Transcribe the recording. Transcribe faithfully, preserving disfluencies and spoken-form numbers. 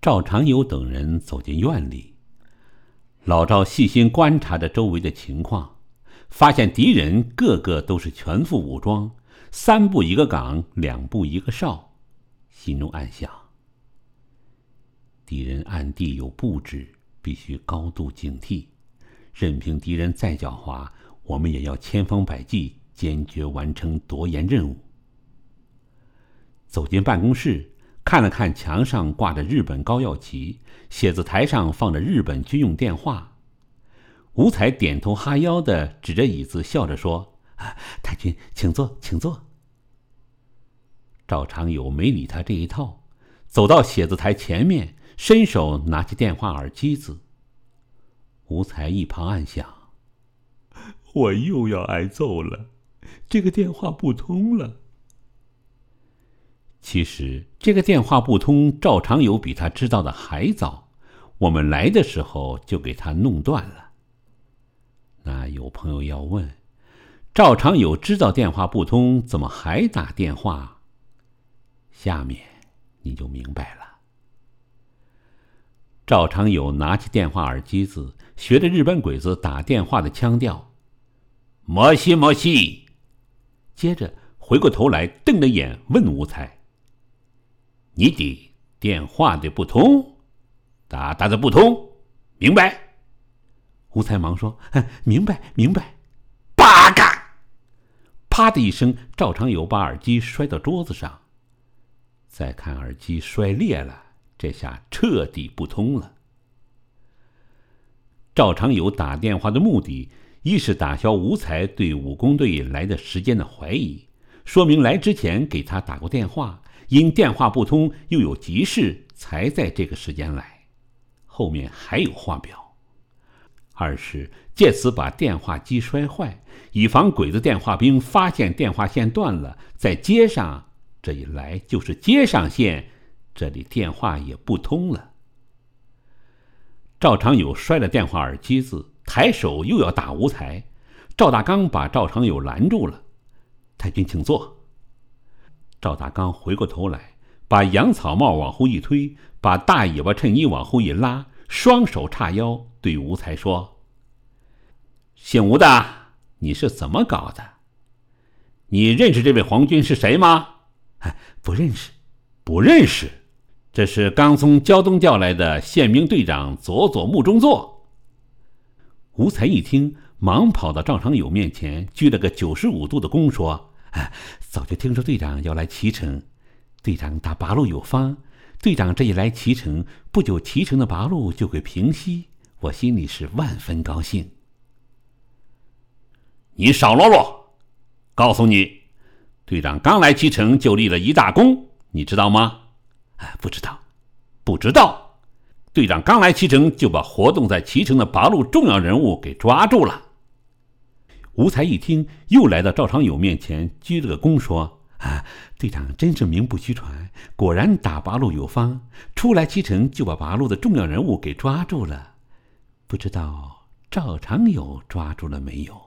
赵长友等人走进院里，老赵细心观察着周围的情况，发现敌人个个都是全副武装，三步一个岗，两步一个哨，心中暗想：敌人暗地有布置，必须高度警惕，任凭敌人再狡猾，我们也要千方百计，坚决完成夺阎任务。走进办公室，看了看墙上挂着日本高耀旗，写字台上放着日本军用电话。吴才点头哈腰的指着椅子笑着说：太君，请坐请坐。赵长友没理他这一套，走到写字台前面，伸手拿起电话耳机子。吴才一旁暗想：我又要挨揍了，这个电话不通了。其实这个电话不通，赵长友比他知道的还早，我们来的时候就给他弄断了。那有朋友要问，赵长友知道电话不通，怎么还打电话？下面你就明白了。赵长友拿起电话耳机子，学着日本鬼子打电话的腔调：摩西摩西。接着回过头来瞪着眼问吴才：你的电话的不通，打打的不通，明白？吴才忙说：明白明白。八嘎！啪的一声，赵长友把耳机摔到桌子上。再看耳机摔裂了，这下彻底不通了。赵长友打电话的目的，一是打消吴才对武工队来的时间的怀疑，说明来之前给他打过电话，因电话不通又有急事才在这个时间来，后面还有话表。二是借此把电话机摔坏，以防鬼子电话兵发现电话线断了再接上，这一来就是接上线，这里电话也不通了。赵长友摔了电话耳机子，抬手又要打吴才，赵大刚把赵长友拦住了：太君请坐。赵大刚回过头来，把羊草帽往后一推，把大尾巴衬衣往后一拉，双手叉腰，对吴才说：姓吴的，你是怎么搞的？你认识这位皇军是谁吗？不认识。不认识？这是刚从胶东调来的宪兵队长佐佐木中作。吴才一听，忙跑到赵长友面前，鞠了个九十五度的躬，说：早就听说队长要来启程，队长打八路有方，队长这一来启程，不久启程的八路就会平息，我心里是万分高兴。你少啰嗦！告诉你，队长刚来启程就立了一大功，你知道吗？不知道。不知道？队长刚来启程就把活动在启程的八路重要人物给抓住了。吴才一听，又来到赵长友面前，鞠了个躬，说：啊，队长真是名不虚传，果然打八路有方，出来启程就把八路的重要人物给抓住了。不知道赵长友抓住了没有？